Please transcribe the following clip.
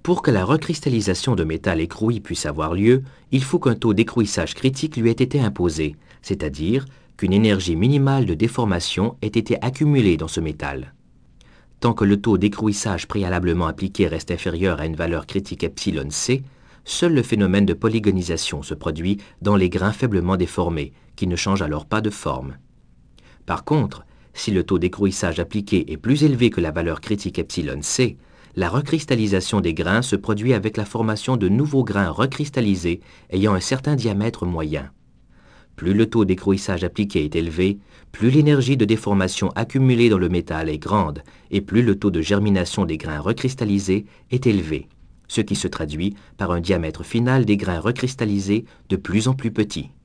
Pour que la recristallisation de métal écroué puisse avoir lieu, il faut qu'un taux d'écrouissage critique lui ait été imposé, c'est-à-dire qu'une énergie minimale de déformation ait été accumulée dans ce métal. Tant que le taux d'écrouissage préalablement appliqué reste inférieur à une valeur critique epsilon c, seul le phénomène de polygonisation se produit dans les grains faiblement déformés, qui ne changent alors pas de forme. Par contre, si le taux d'écrouissage appliqué est plus élevé que la valeur critique epsilon c, la recristallisation des grains se produit avec la formation de nouveaux grains recristallisés ayant un certain diamètre moyen. Plus le taux d'écrouissage appliqué est élevé, plus l'énergie de déformation accumulée dans le métal est grande et plus le taux de germination des grains recristallisés est élevé, ce qui se traduit par un diamètre final des grains recristallisés de plus en plus petit.